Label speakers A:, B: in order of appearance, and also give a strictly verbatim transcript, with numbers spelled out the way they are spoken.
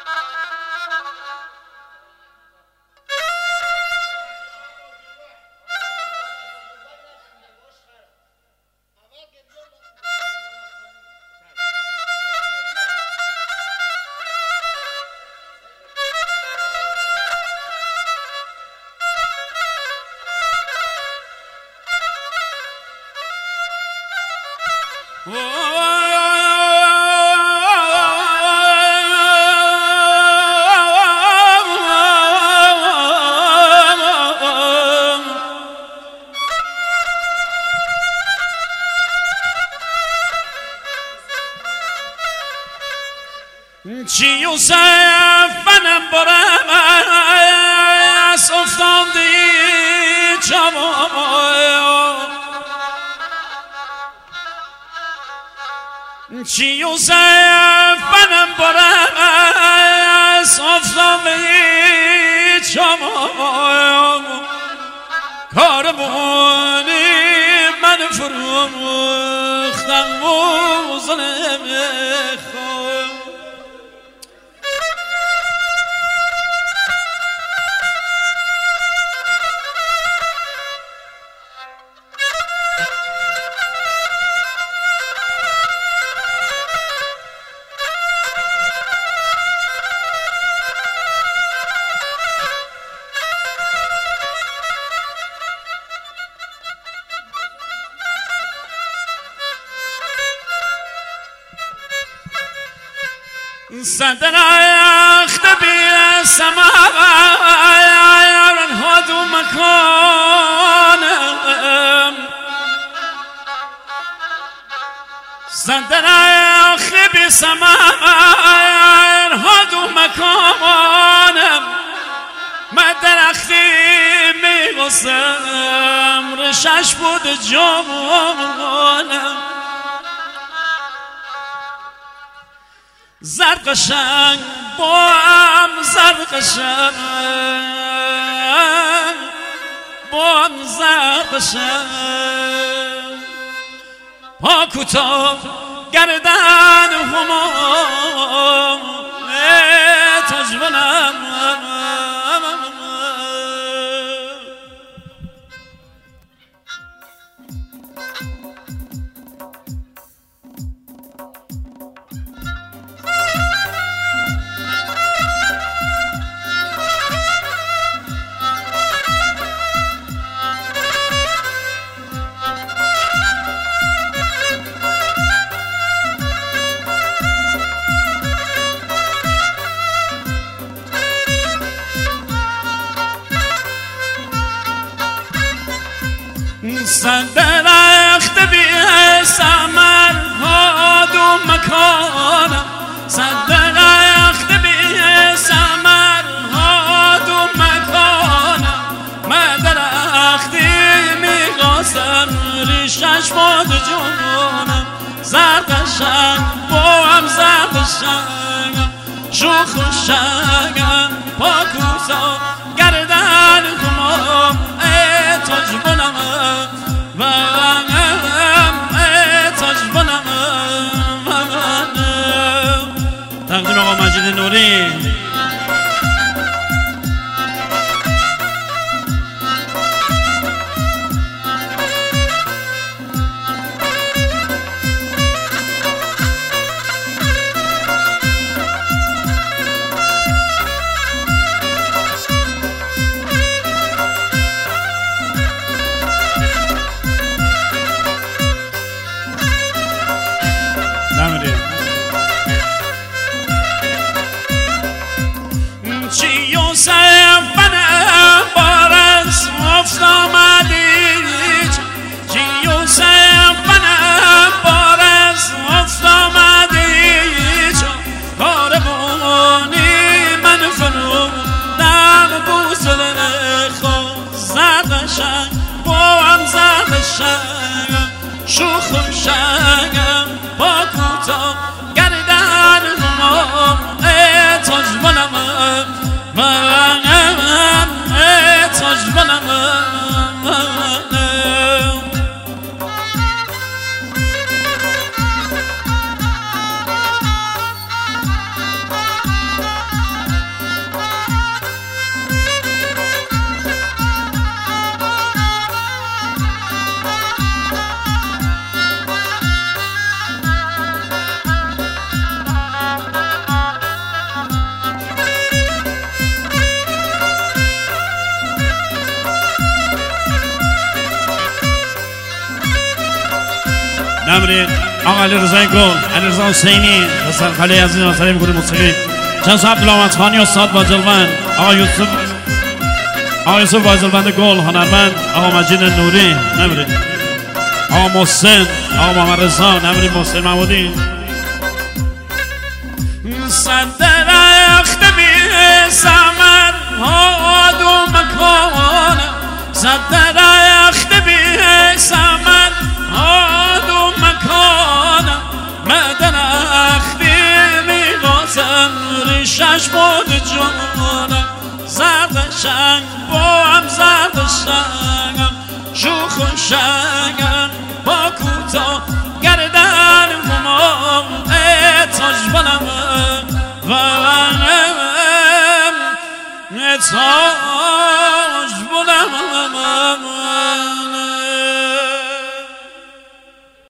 A: چی یوسف منم برم از افتاندی جوان چی یوسف منم برم از افتاندی جوان کارمونی من فروختم و ظلم خود صدرخت بیسم هادو مکانم صدرخت بیسم هادو مکانم من درختی میغسم رشش بود جوانم زرد قشنگ با هم زرد قشنگ با هم زرد قشنگ پا کوتاه گردن همام تجوانم صدرخت بیسم هادو مکانم صدرخت بیسم هادو مکانم من درختی میغاسم ریشش باد جانم زرد قشنگ با هم زرد قشنگ شوخ و شنگم پا کوتاه گردن خمام ای تاج بنم تقدیم آقا مجید نوری شوخ و شنگم با کوتاه گردن همام ای تاج بنم منم ای تاج بنم نبرید آقا علی رضای گل، علی رضا حسینی حسن خلی عزیز مسئله میکنه موسیقی جناب عبدالعمد خانی استاد باجلوند، آقا یوسف آقا یوسف باجلوند گل هنرمند، آقا مجید نوری نبرید، آقا محسن، آقا محمد رضا نبرید، محسن محمودی صدر اختبی سمر هادو مکان صدر اختبی سمر هادو مکان مدن اختی میغازم ریشش بود جانم زردشنگ با هم زردشنگم شوخ و شنگم با کوتا گردن ممان اتاج بلم و اتاج بلم